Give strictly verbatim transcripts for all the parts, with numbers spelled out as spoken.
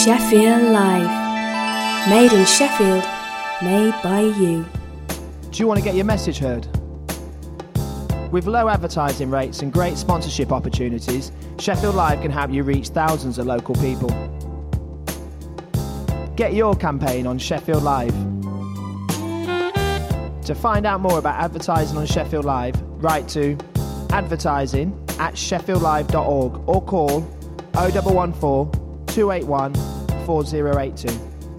Sheffield Live. Made in Sheffield, made by you. Do you want to get your message heard? With low advertising rates and great sponsorship opportunities, Sheffield Live can help you reach thousands of local people. Get your campaign on Sheffield Live. To find out more about advertising on Sheffield Live, write to advertising at sheffield live dot org or call oh one one four, two eight one, four oh eight two.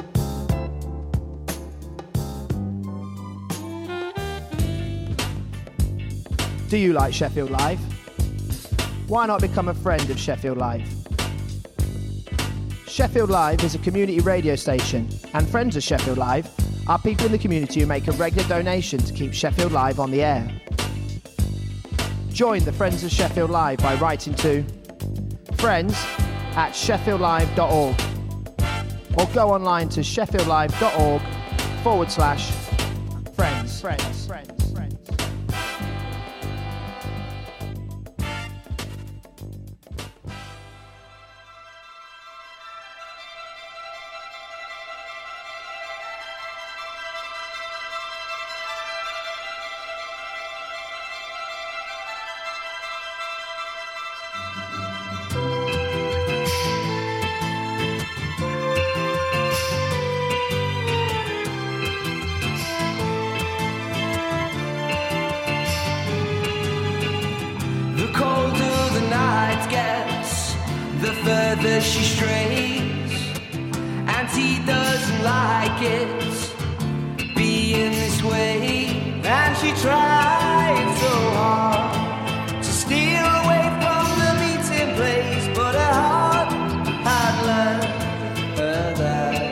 Do you like Sheffield Live? Why not become a friend of Sheffield Live? Sheffield Live is a community radio station, and friends of Sheffield Live are people in the community who make a regular donation to keep Sheffield Live on the air. Join the Friends of Sheffield Live by writing to friends at sheffield live dot org or go online to sheffield live dot org forward slash friends. Friends. Friends. She strays, and he doesn't like it being this way. And she tried so hard to steal away from the meeting place, but her heart had learned her that.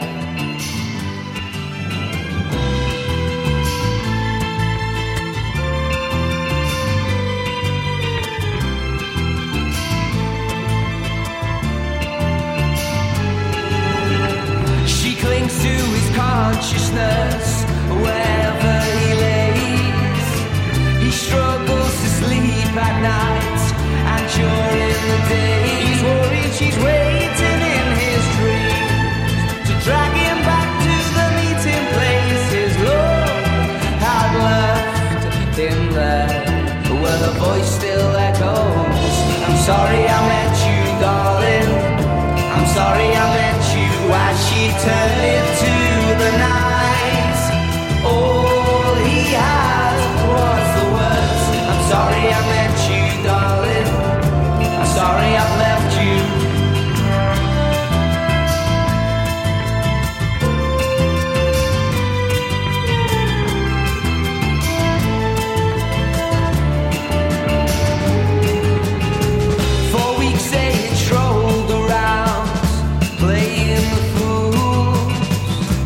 Clings to his consciousness wherever he lays. He struggles to sleep at night and during the day. He's worried she's waiting in his dreams to drag him back to the meeting place. His love had left him there, where the voice still echoes. I'm sorry I met you, darling. I'm sorry I met you. As she turned into the night, all he had was the words. I'm sorry I met you, darling. I'm sorry I've left you. For weeks they had strolled around, playing the fool.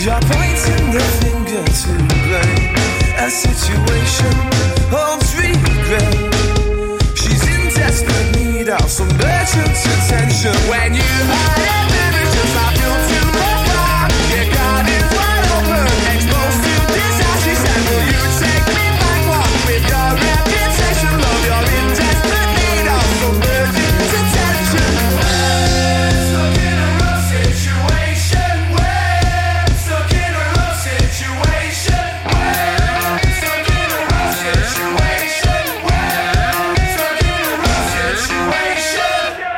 You're pointing the finger to blame. A situation holds regret. She's in desperate need of some urgent attention. When you hide it, baby, just I feel too far. Your guard is wide open, exposed to desire. She said, will you take me back? What with your reputation? Love, you're in desperate need of some urgent attention. Stuck in a rough situation. Stuck in a rough situation. Stuck in a rough situation. Stuck in a rough situation.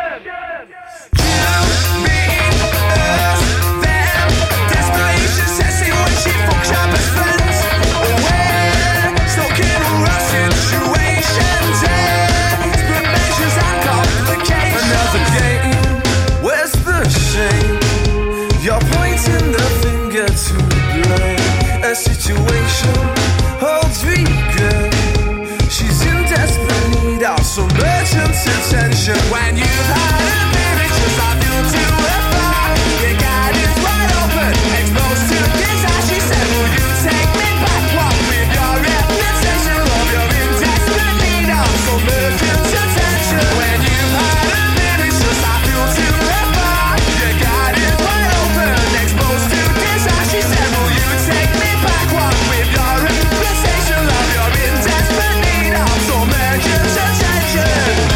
You, me, us, them. Desperation says it when she fucks up as friends. We're stuck in a rough situation. Desperate measures and complications. Another game. Where's the shame? You're pointing the finger to blame. A situation holds regret. She's in desperate need of some urgent attention. When you hide it, baby, just I feel too far. Your guide is wide open, exposed to desire. She said, will you take me back? What with your reputation? Love, you're in desperate need of some urgent attention. When you hide it, baby, just I feel too far. Your guide is wide open, exposed to desire. She said, will you take me back? What with your reputation? Love, you're in desperate need of some urgent attention.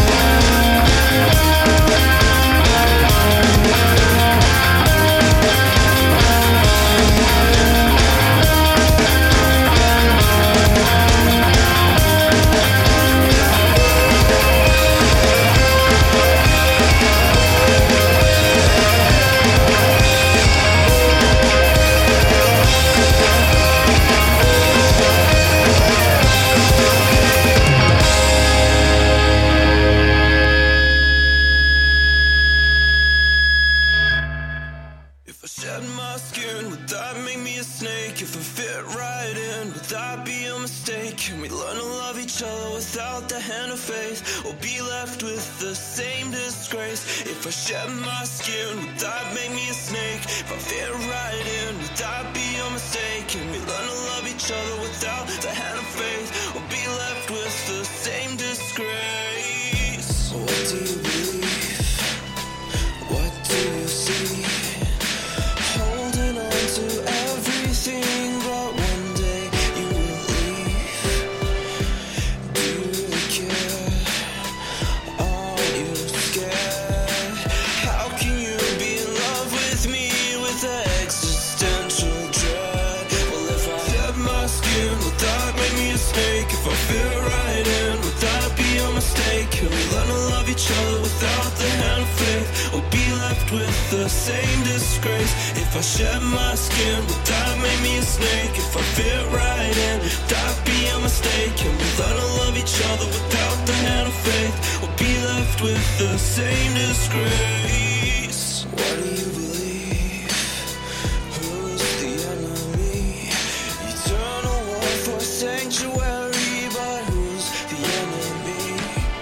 If I shed my skin, would that make me a snake? If I fit right in, would that be a mistake? Can we learn to love each other without the hand of faith? Or be left with the same disgrace? If I shed my skin, would that make me a snake? If I fit right in, would that be a mistake? Can we learn to love each other without the hand of faith? Or be left with the same disgrace? What do you believe? What do you see? Holding on to everything, but one day you will leave. Do you really care? Are you scared? How can you be in love with me with existential dread? Well, if I shed my skin, would that make me a snake? If I fit right in, would that be a mistake? Can we learn to love each other without the hand of faith? Or be left with the same disgrace? If I shed my skin, would that make me a snake? If I fit right in, would that be a mistake? Can we learn to love each other without the hand of faith? Or be left with the same disgrace? What do you believe? Who's the enemy? You turn a war for sanctuary, but who's the enemy?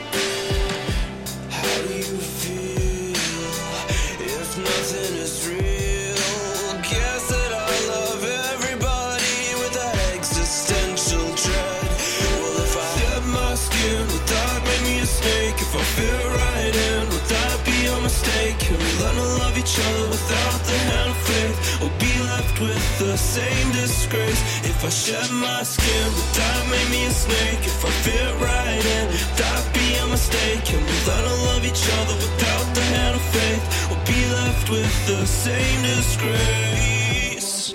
How do you feel if nothing is real? Guess that I love everybody with that existential dread. Well, if I shed my skin, would that make me a snake? If I fit right in, would that be a mistake? Can we learn to love each other without the hand of faith? Or be left with the same disgrace? If I shed my skin, would that make me a snake? If I fit right in, would that be a mistake? Can we learn to love each other without the hand of faith? Or be left with the same disgrace?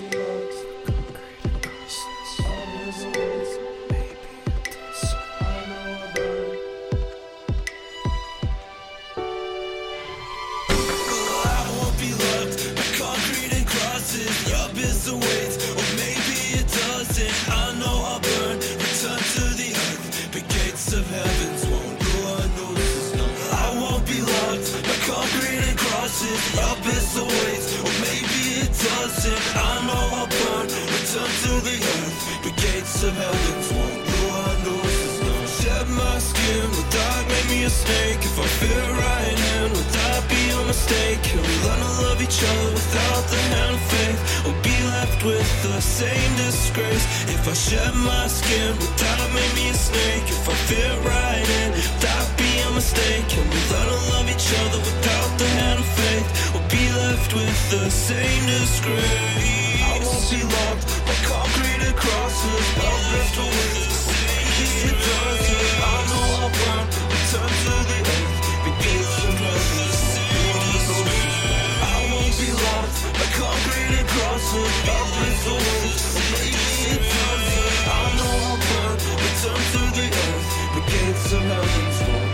I won't be loved by concrete and crosses. Your biz awaits, or maybe it doesn't. I know I'll burn, return to the earth, but gates of heavens won't go unnoticed. No, I won't be loved by concrete and crosses. Your biz awaits, or maybe it doesn't. I know I'll burn, return to the earth, but gates of heavens won't go unnoticed. No, shed my skin, would that make me a snake? If I fit right in, would that be a mistake? Can we learn to love each other without the hand of faith? Or be left with the same disgrace. If I shed my skin, would that make me a snake? If I fit right in, would that be a mistake? Can we learn to love each other without the hand of faith? We'll be left with the same disgrace. I won't be loved by concrete crosses, but left with the same disgrace. I know I'll burn, return to the earth, begin to run the same disgrace. I won't be loved by concrete crosses, but left with the same disgrace. I know I'll burn, return to the earth, begin to run the same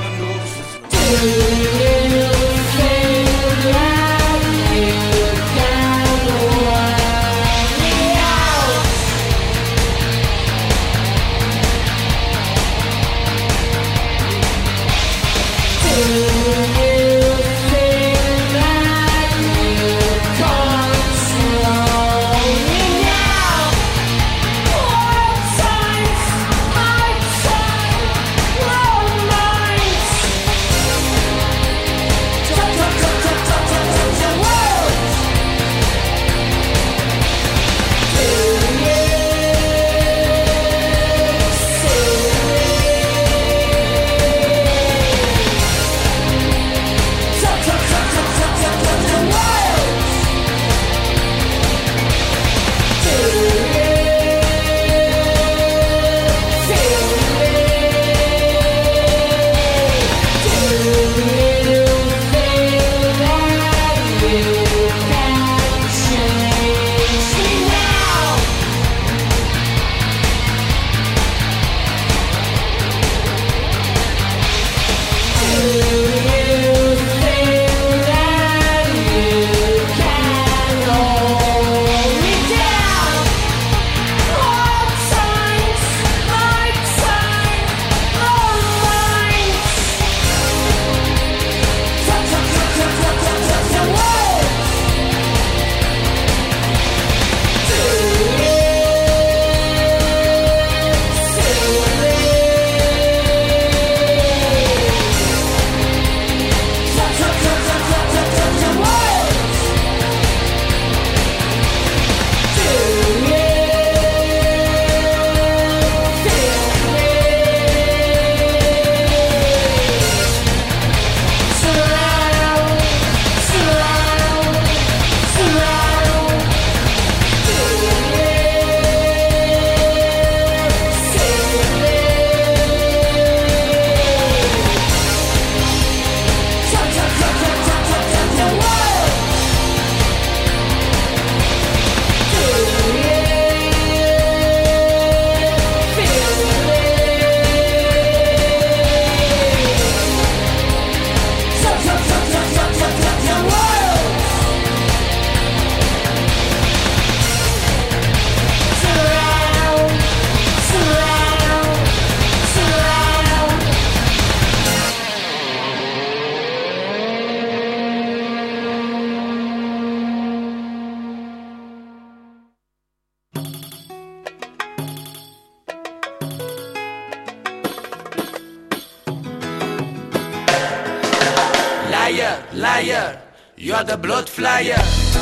Liar, liar, you're the blood flyer.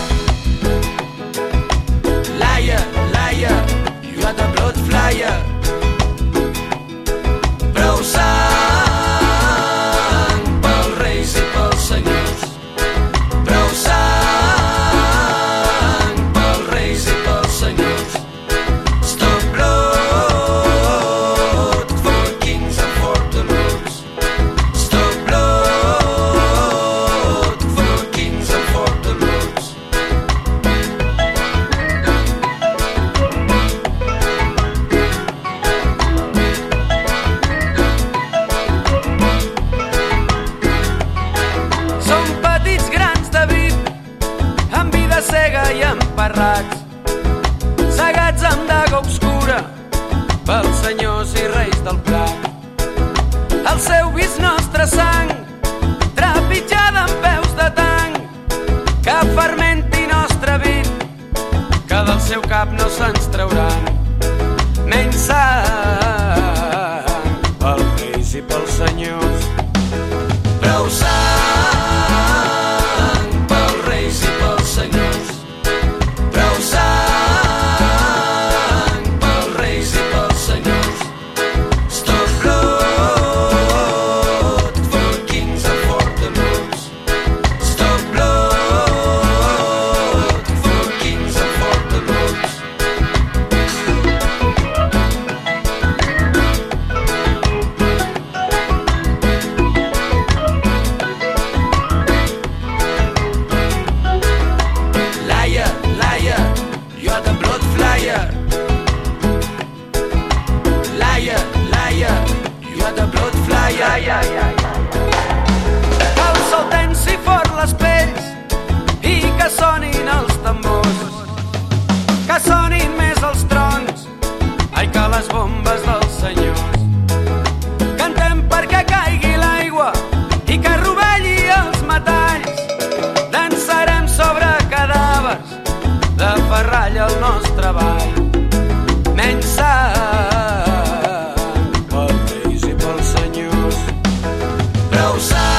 Liar, liar, you're the blood flyer. Prou sang pels reis i pels senyors. Prou sang pels reis i pels senyors. Stop blood for kings and for the lords. Stop blood for kings and for the lords. Som petits grans de vi, amb vida cega i emparrats, cegats amb daga obscura pels senyors i reis del prat. El seu vi és nostra sang, trepitjada amb peus de tanc, que fermenti nostre vi, que del seu cap no se'ns trauran. Menys sang pels reis i pels senyors. Prou sang pels reis i pels senyors. Prou sang aferralla el nostre ball. Menys sang pels reis i pels senyors. Prou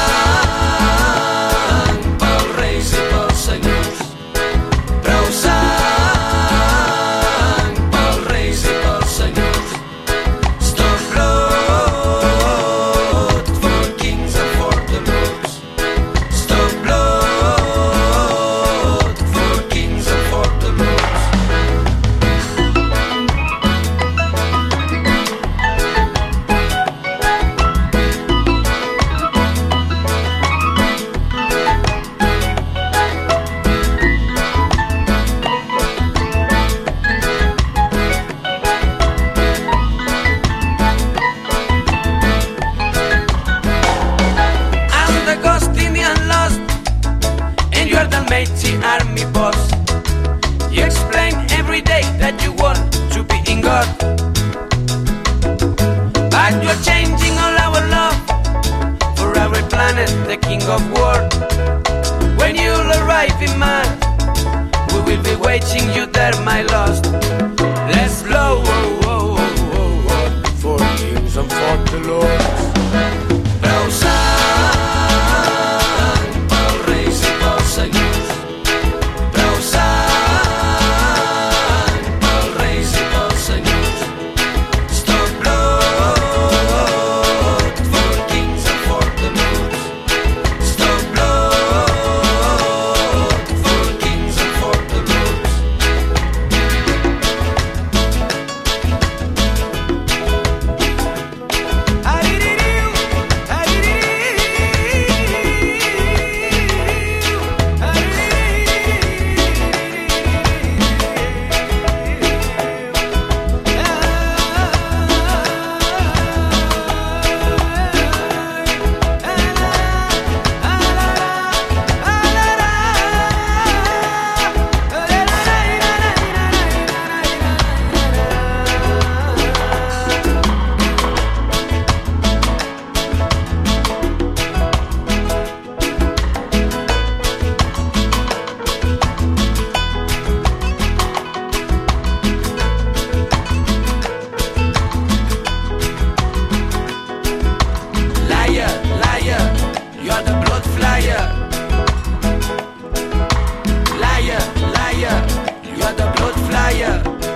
sang pels reis i pels senyors. Prou sang pels reis i pels senyors. Stop blood for kings and for the lords. Stop blood for kings and for the lords. I'm the ghost Indian lost, and you are the mighty army boss. You explain every day that you want to be in God, but you're changing all our love for our planet, the king of war. When you'll arrive in man, we will be waiting you there, my lost. Let's blow oh, oh, oh, oh, oh, for kings and for the lords. Prou sang pels reis i pels senyors. Prou sang pels reis i pels senyors. Stop blood for kings and for the lords. Stop blood for kings and for the lords. Liar, liar, you are the blood flyer. Liar, liar, you are the blood flyer.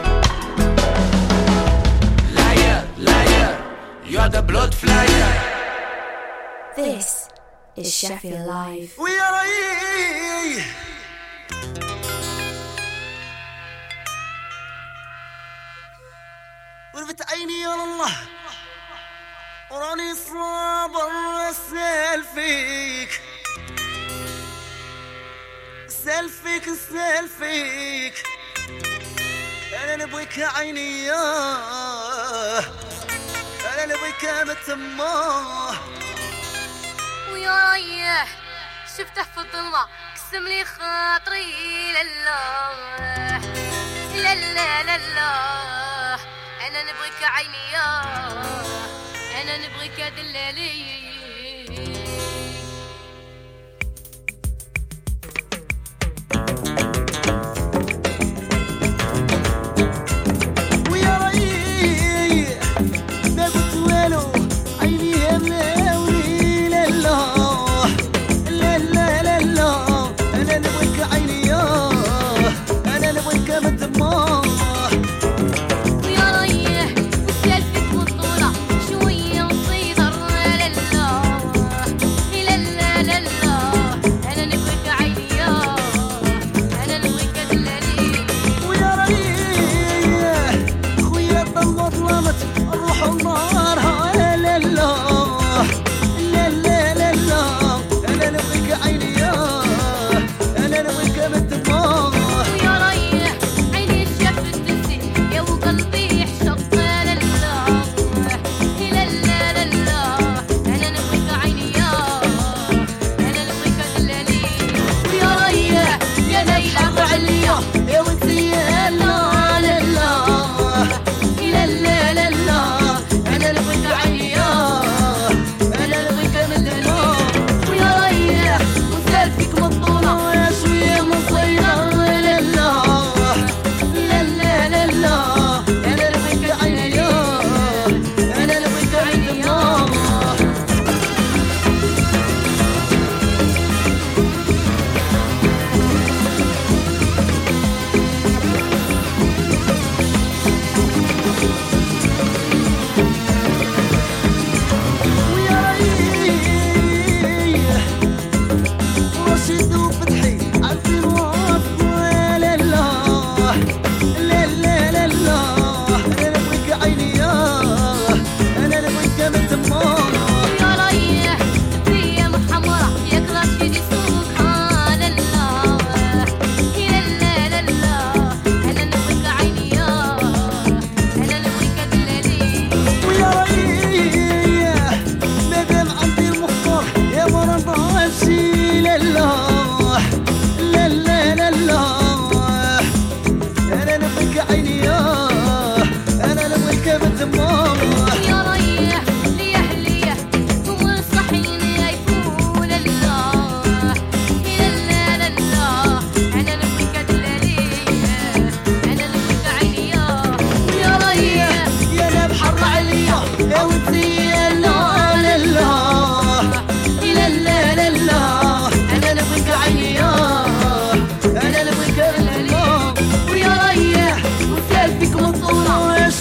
Liar, liar, you are the blood flyer. This is Sheffield Live. We are here. ورفت عيني يا الله وراني صابر اسال فيك اسال فيك اسال فيك انا نبغيك يا عيني يا انا نبغيك بتماه ويا ريح شفته في الظلمة قسم لي خاطري لله لا لا لا لا انا نبغيك عيني يا انا نبغيك دلالي ويا ريح ما قلت والو عيني يا ملاوي لله لا لا لا لا انا نبغيك عيني يا انا نبغيك بتماه ويا ريح وسالفك بطولة شوية نصيدر لله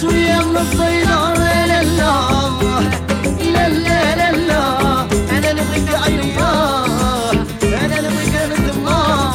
شوية من الصيدار لا لا لا لا لا لا أنا نبغيك عيني أنا نبغيك من دماغ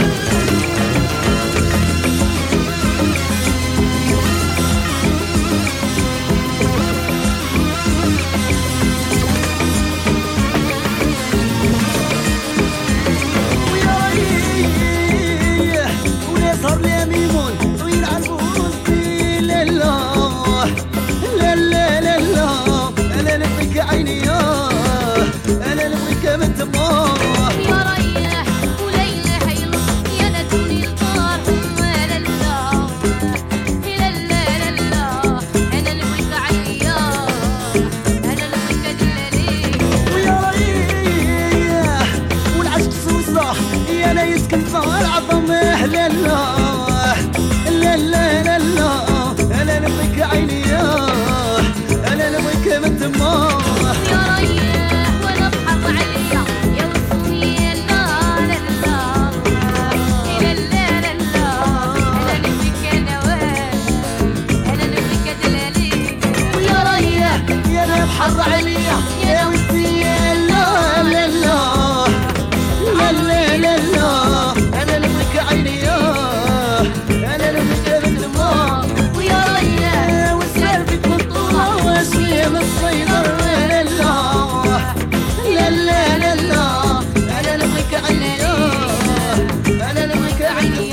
ونسهر لي ميمون ويلعبوا وسطي لا لا لا لا لا لا أنا نبغيك عيني أنا نبغيك من دماغ يا ريح وليلة هيلو يا ندوني القار لا لا لا لا لا أنا نبغيك عيني أنا نبغيك دلالي ويا ريح والعشق سوسة يا لا يسكن فيها العظم لا لا لا لا لا لا أنا نبغيك عيني أنا نبغيك من دماغ يا ريح ولا بحط عليا يا وصوني لا لا لا لا لا لا أنا نبغيك نوال أنا نبغيك دلالي ويا ريح يا لا بحر عليا يا ودي لا لا لا لا لا لا لا أنا نبغيك عيني أنا نبغيك من دماغ ويا ريح وسالفك مطولة وشوية من الصيدر لا لا لا لا لا أنا نبغيك عيني أنا نبغيك عيني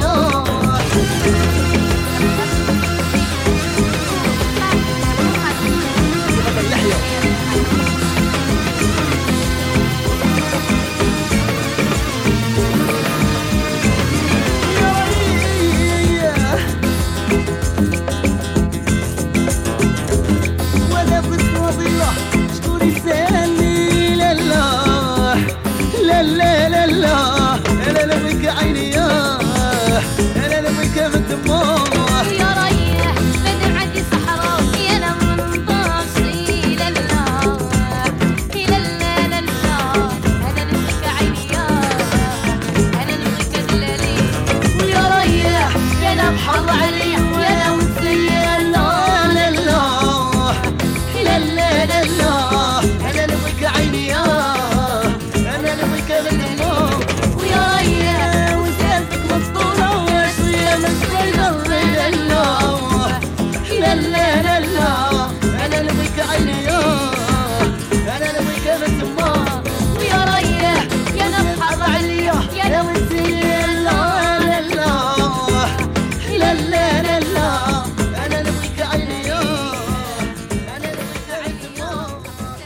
ولا بالفضيلة شكون يسألني لا لا لا لا لا لا أنا نبغيك عيني أنا نبغيك من دماغ يا ريح بدر عندي صحراء يا لا من طاسي لا لا لا لا لا أنا نبغيك عيني أنا نبغيك دلالي ويا ريح يا لا بحر عليا يا لا وتسير لا لا لا لا لا لا لا أنا نبغيك عيني أنا نبغيك من دماغ ويا ريح وسالفك مطولة وشوية من الصيدر لا لا لا لا لا لا أنا نبغيك عيني أنا نبغيك من دماغ ويا ريح يا لا بحر عليا يا وتسير لا لا لا لا لا لا لا أنا نبغيك عيني أنا نبغيك من دماغ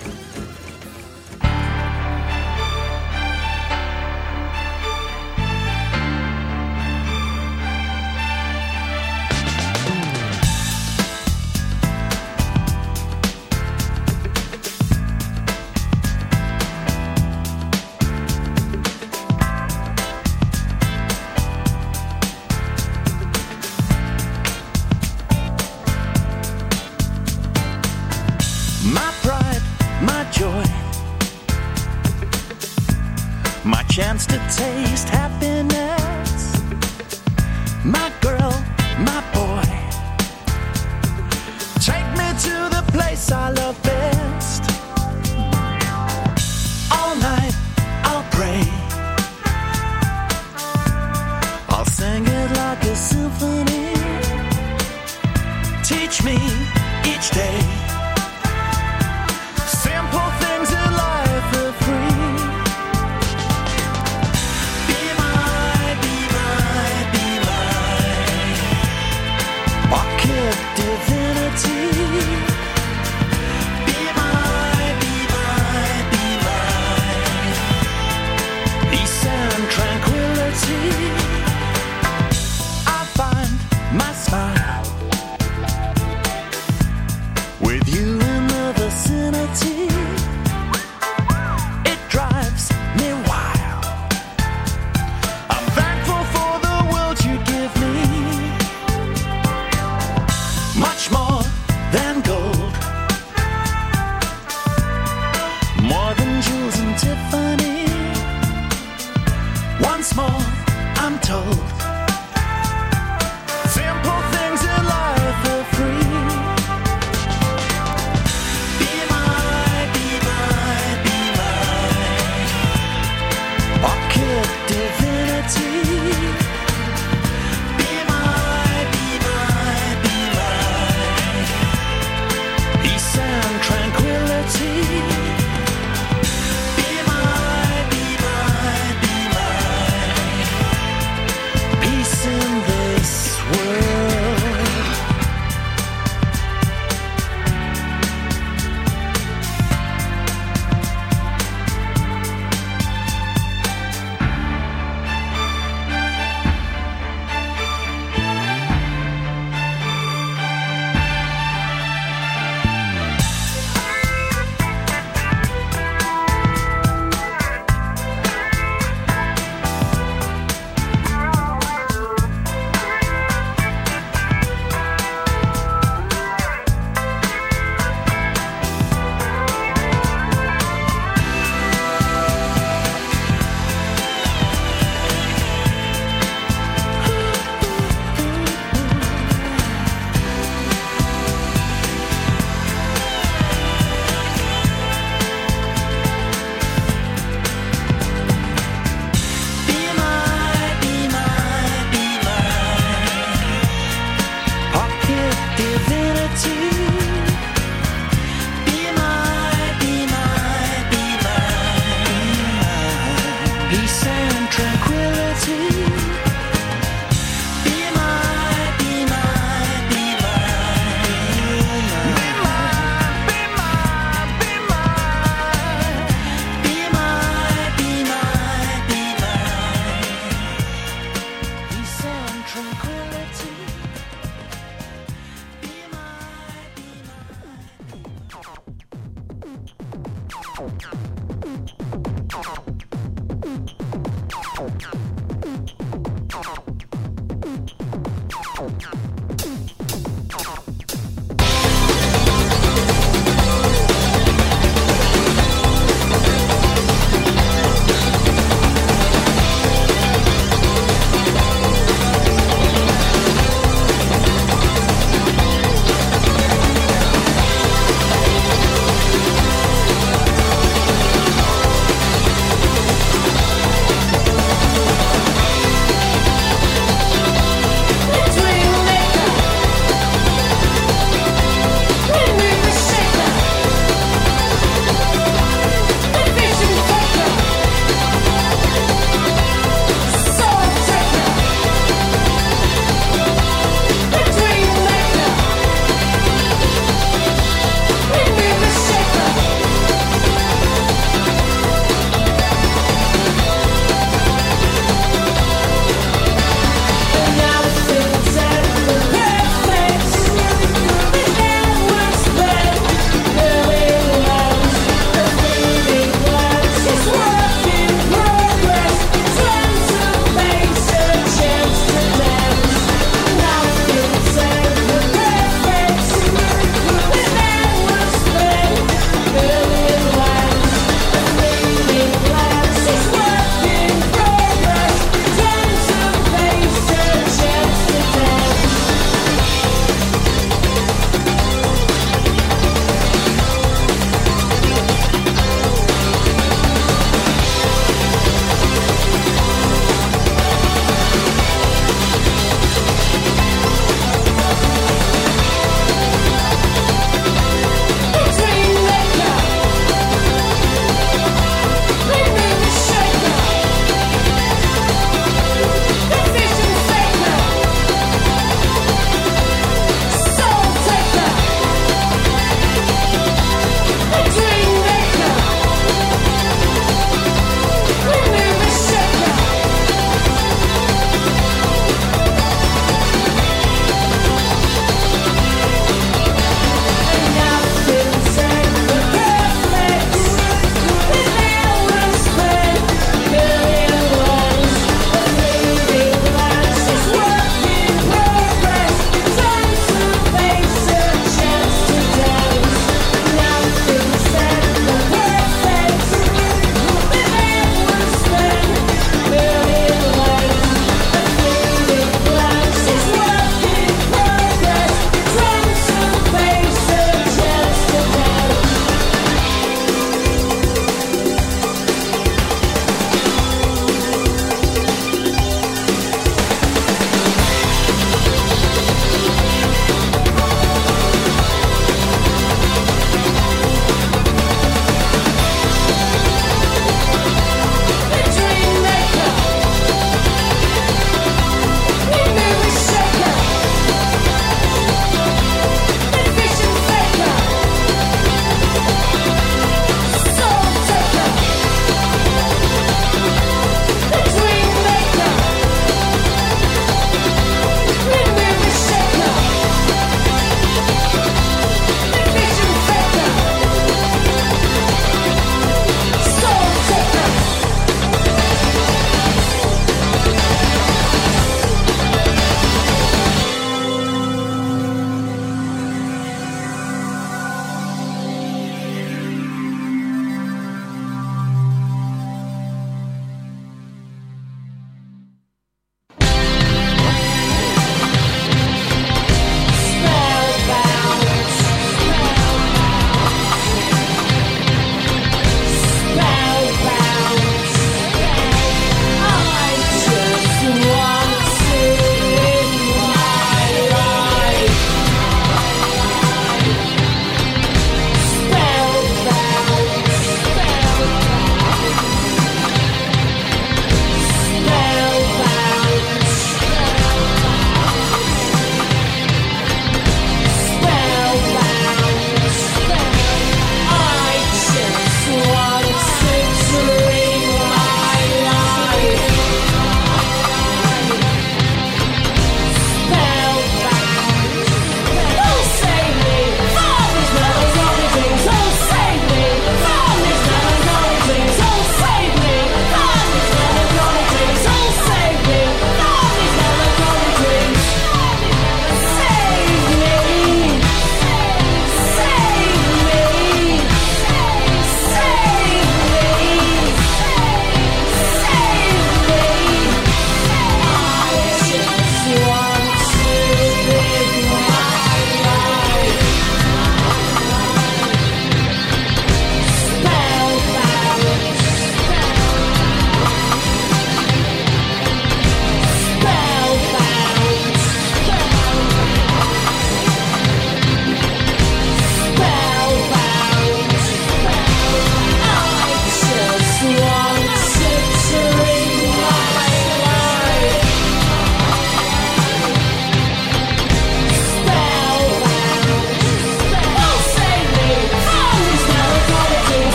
My pride, my joy, my chance to taste happiness. My girl, my boy, take me to the place I love best. All night I'll pray, I'll sing it like a symphony. Teach me each day simple things in life are free. Be my, be my, be my pocket divinity. Be my, be my, be my peace and tranquility. I find my smile with you in the vicinity. It drives me wild. I'm thankful for the world you give me. Much Between me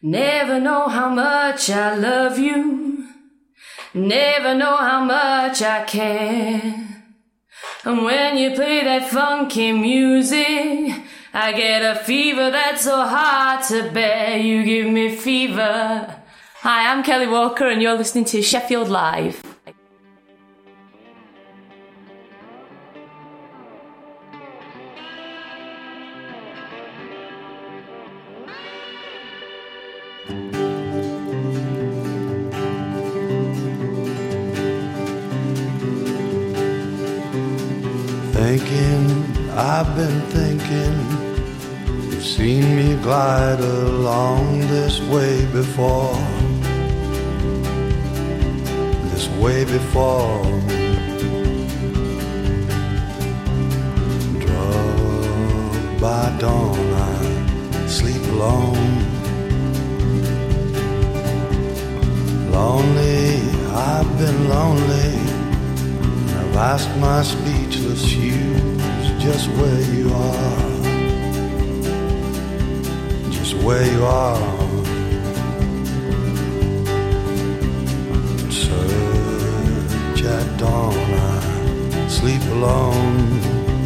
Never know how much I love you. Never know how much I care. And when you play that funky music, I get a fever that's so hard to bear. You give me fever. Hi, I'm Kelly Walker and you're listening to Sheffield Live. Thinking, I've been thinking, you've seen me glide along this way before, this way before. Drugged by dawn, I sleep alone. Lonely, I've been lonely. I've asked my speechless shoes just where you are, just where you are. Search at dawn, I sleep alone.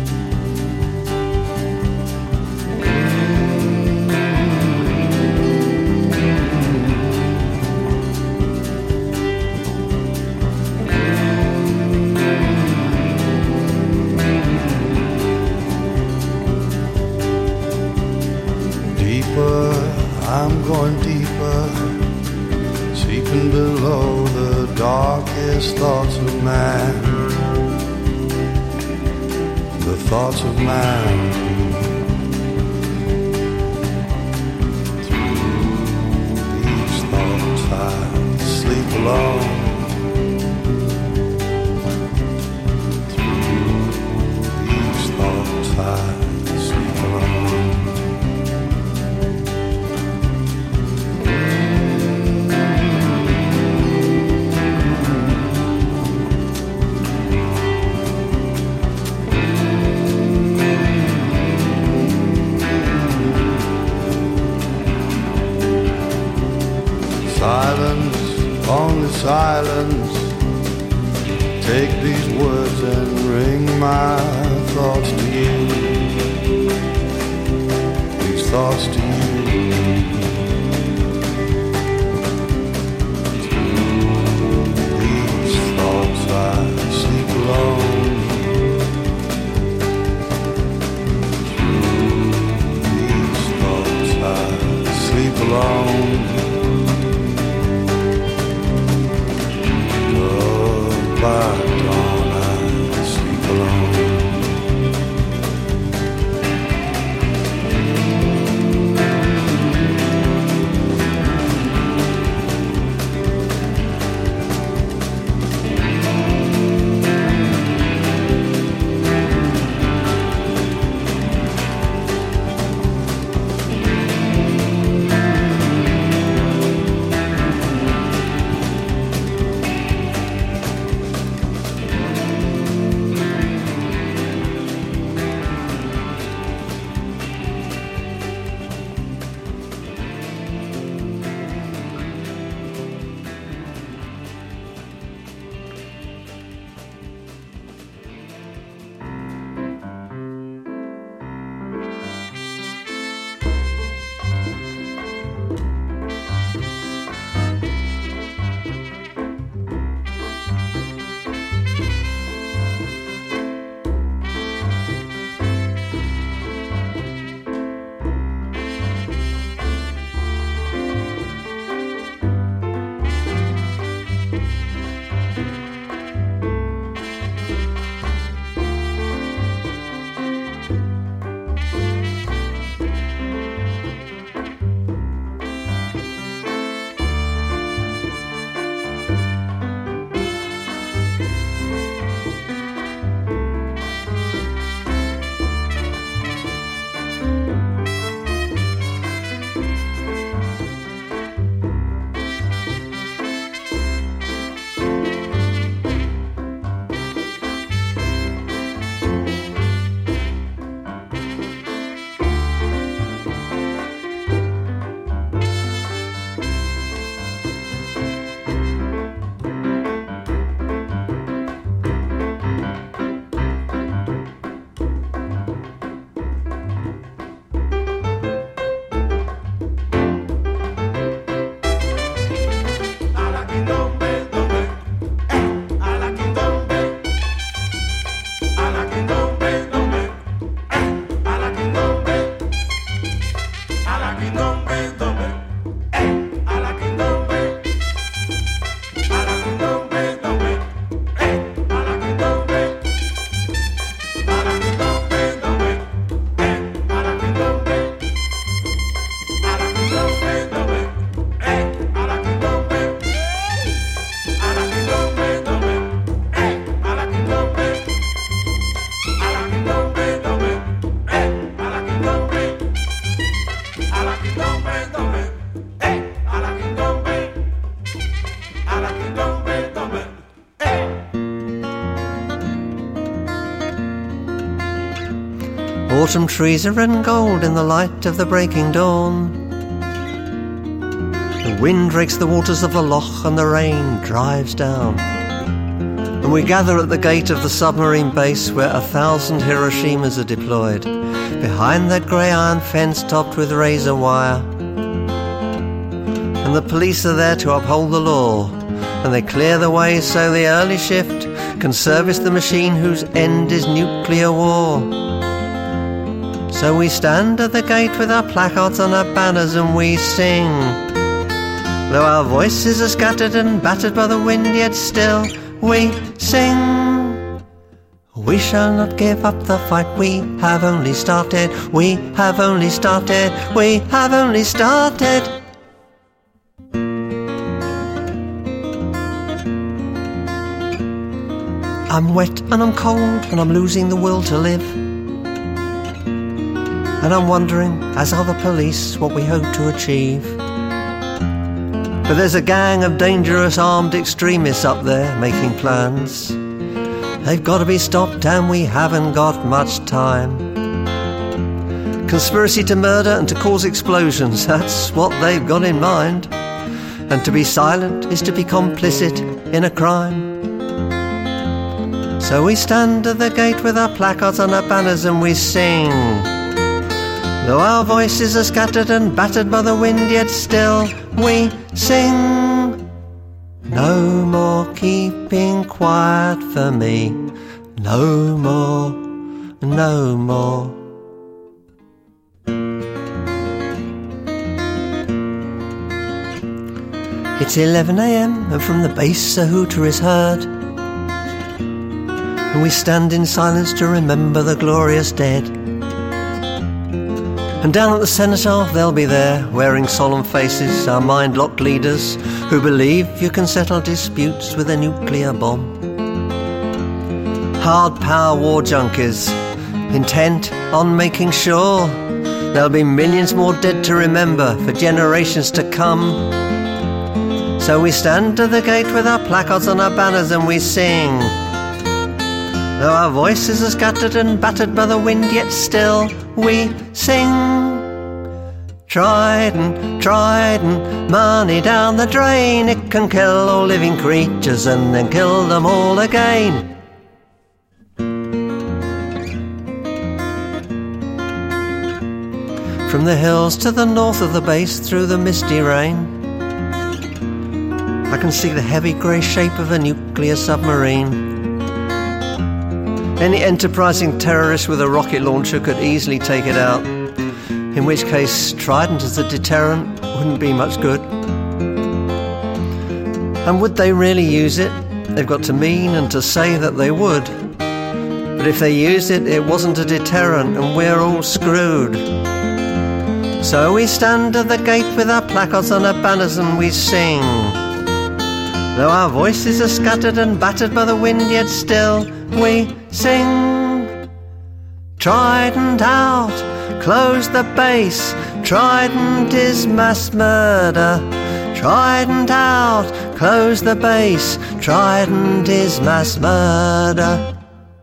I'm going deeper, seeking below the darkest thoughts of man, the thoughts of man. Through these thoughts I sleep alone. Through these thoughts I sleep alone. Silence, only silence. Take these words and ring my thoughts to you. These thoughts to you. Through these thoughts I sleep alone. Through these thoughts I sleep alone. By dawn I sleep alone. Autumn trees are red and gold in the light of the breaking dawn. The wind rakes the waters of the loch and the rain drives down. And we gather at the gate of the submarine base where a thousand Hiroshimas are deployed, behind that grey iron fence topped with razor wire. And the police are there to uphold the law, and they clear the way so the early shift can service the machine whose end is nuclear war. So we stand at the gate with our placards and our banners and we sing. Though our voices are scattered and battered by the wind, yet still we sing. We shall not give up the fight, we have only started, we have only started, we have only started. I'm wet and I'm cold and I'm losing the will to live. And I'm wondering, as are the police, what we hope to achieve. But there's a gang of dangerous armed extremists up there making plans. They've got to be stopped and we haven't got much time. Conspiracy to murder and to cause explosions, that's what they've got in mind. And to be silent is to be complicit in a crime. So we stand at the gate with our placards and our banners and we sing. Though our voices are scattered and battered by the wind, yet still we sing. No more keeping quiet for me, no more, no more. It's eleven a m and from the base a hooter is heard, and we stand in silence to remember the glorious dead. And down at the cenotaph they'll be there, wearing solemn faces, our mind-locked leaders who believe you can settle disputes with a nuclear bomb. Hard power war junkies, intent on making sure there'll be millions more dead to remember for generations to come. So we stand at the gate with our placards and our banners and we sing. Though our voices are scattered and battered by the wind, yet still we sing. Trident, trident, money down the drain. It can kill all living creatures and then kill them all again. From the hills to the north of the base through the misty rain, I can see the heavy grey shape of a nuclear submarine. Any enterprising terrorist with a rocket launcher could easily take it out, in which case Trident as a deterrent wouldn't be much good. And would they really use it? They've got to mean and to say that they would. But if they used it, it wasn't a deterrent and we're all screwed. So we stand at the gate with our placards and our banners and we sing. Though our voices are scattered and battered by the wind, yet still we sing. Trident out, close the base. Trident is mass murder. Trident out, close the base. Trident is mass murder.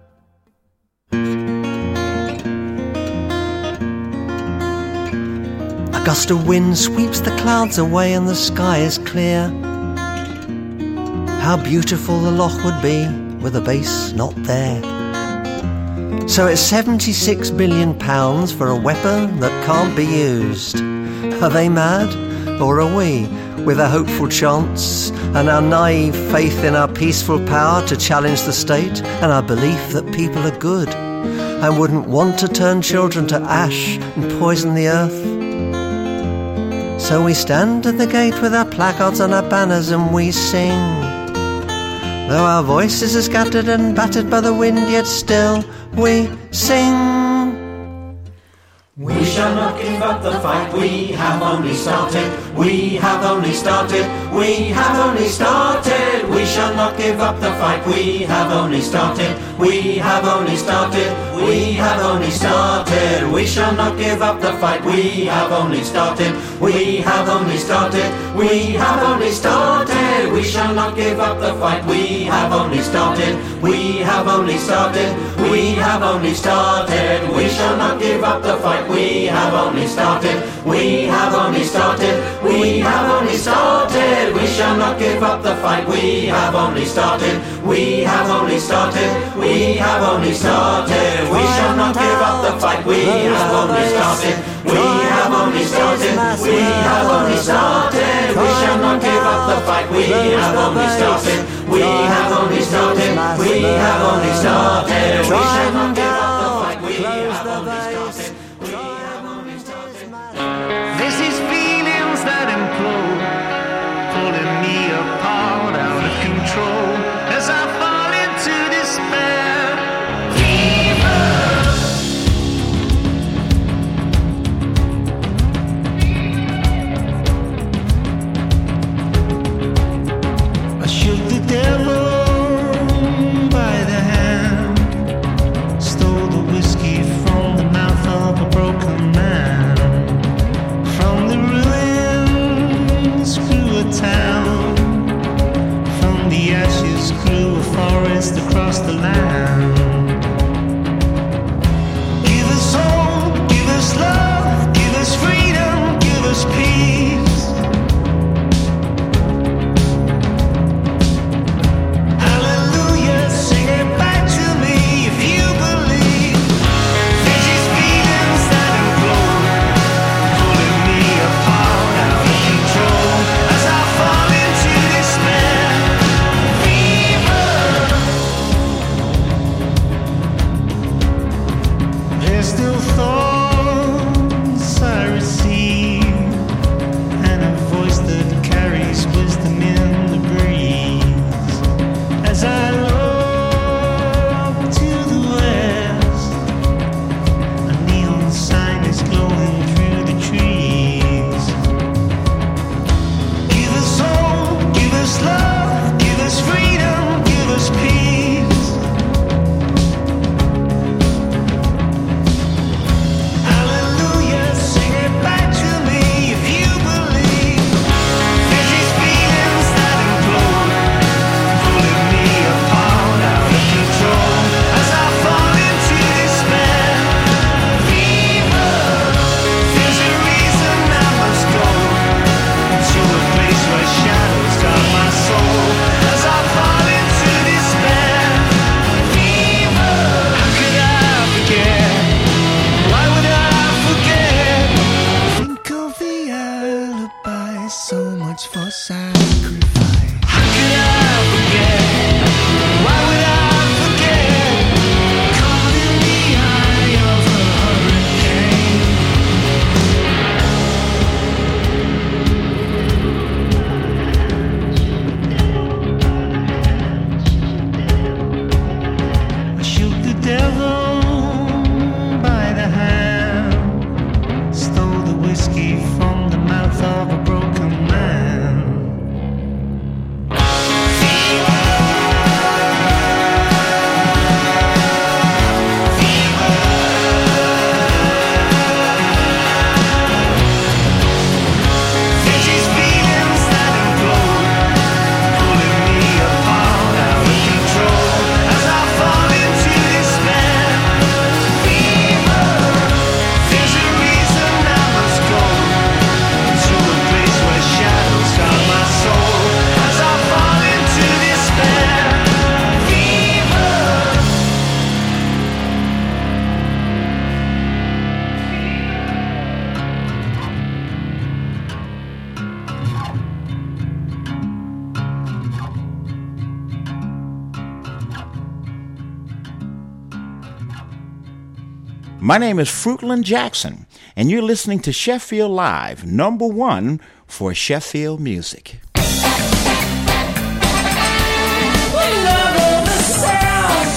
A gust of wind sweeps the clouds away and the sky is clear. How beautiful the loch would be with a base not there. So it's seventy-six billion pounds for a weapon that can't be used. Are they mad? Or are we, with our hopeful chance and our naive faith in our peaceful power to challenge the state and our belief that people are good and wouldn't want to turn children to ash and poison the earth? So we stand at the gate with our placards and our banners and we sing. Though our voices are scattered and battered by the wind, yet still we sing. We shall not give up the fight, we have only started, we have only started, we have only started, we shall not not give up the fight. We have only started. We have only started. We have only started. We shall not give up the fight. We have only started. We have only started. We have only started. We shall not give up the fight. We have only started. We have only started. We have only started. We shall not give up the fight. We have only started. We have only started. We have only started. We shall not give up the fight. We have only started. We have only started. We have only started. We shall not give up the fight. We have only started. We have only started. We have only started. We shall not give up the fight. We have only started. We have only started. We have only started. We shall not give up the fight. We have only started. We have only started. There's these feelings that implode, pulling me apart, out of control, as I fall into despair. I shook the devil by the hand, stole the whiskey from the mouth of a broken man. From the ruins grew a town, from the ashes grew a forest across the land. Give us hope, give us love, give us freedom, give us peace. Hallelujah, sing it back to me if you believe. There's these feelings that implode, pulling me apart, out of control, as I fall into despair. There's still thoughts I receive, and a voice that carries wisdom in the breeze. As I look to the west, a neon sign is glowing through the trees. Give us hope, give us love, give us freedom, give us peace. Hallelujah, sing it back to me if you believe. There's these feelings that implode, pulling me apart, out of control, as I fall into despair. There's a reason I must go to a place where shadows guard my soul, as I fall into despair. How could I forget? Why would I forget? Think of the alibi, so much for sacrifice. How could I forget? Why would I forget? Caught in the eye of a hurricane. I shook the devil by the hand, stole the whiskey from the mouth of a broken man. There's these feelings that implode, pulling me apart, out of control, as I fall into despair. There's a reason I must go to a place where shadows guard my soul, as I fall into despair. My name is Fruitland Jackson, and you're listening to Sheffield Live, number one for Sheffield music. We love all the sounds.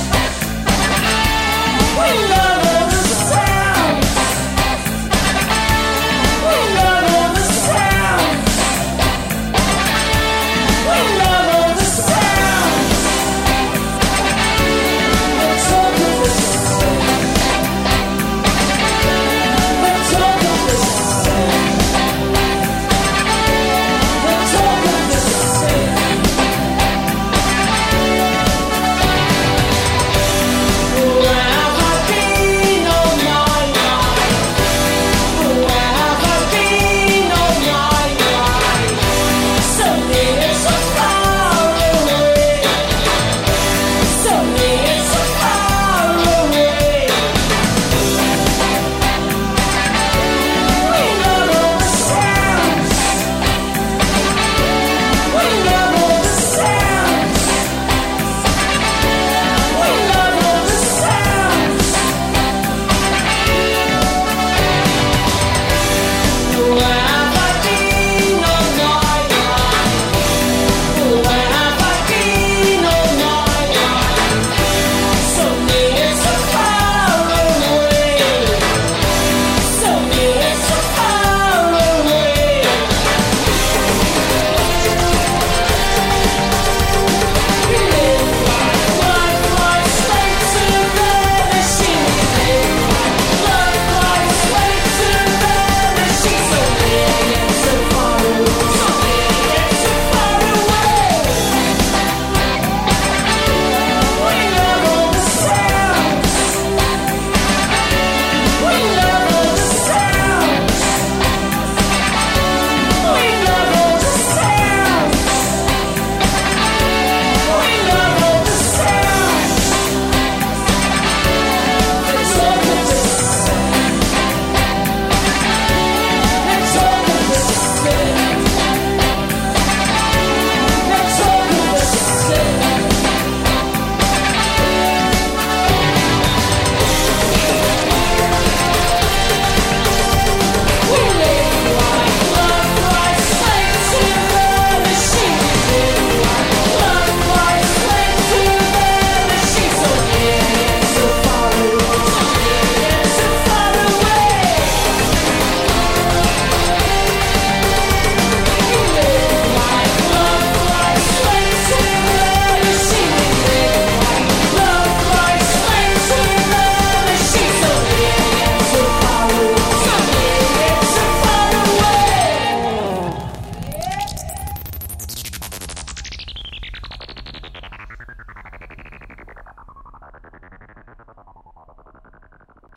We love all the sounds. We love all the sounds. We love all the sounds.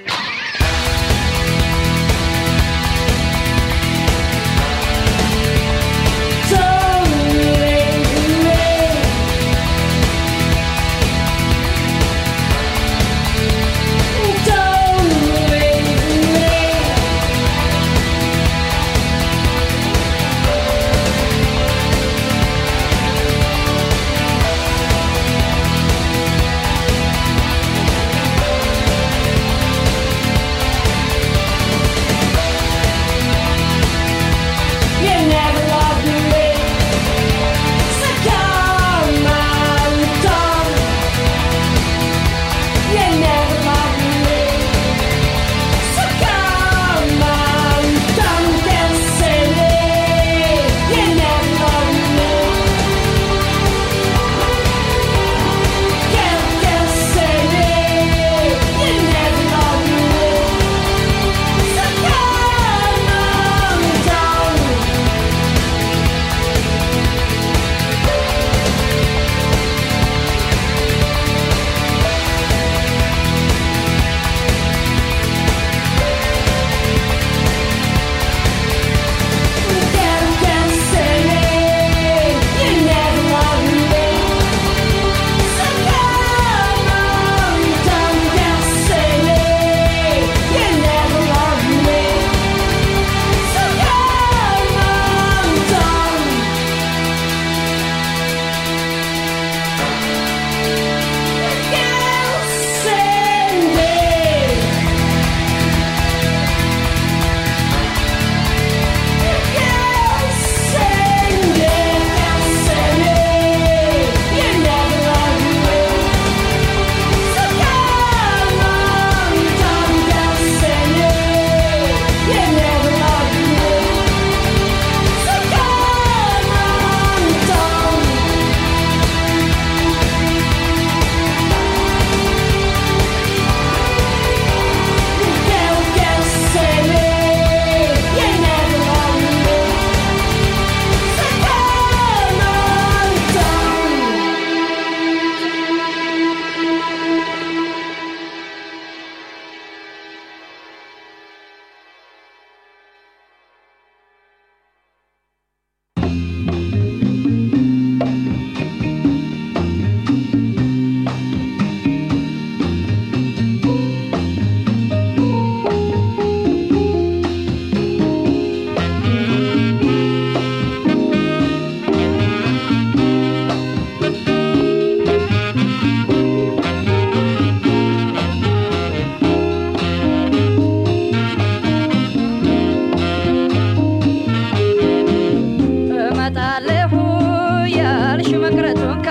Bye.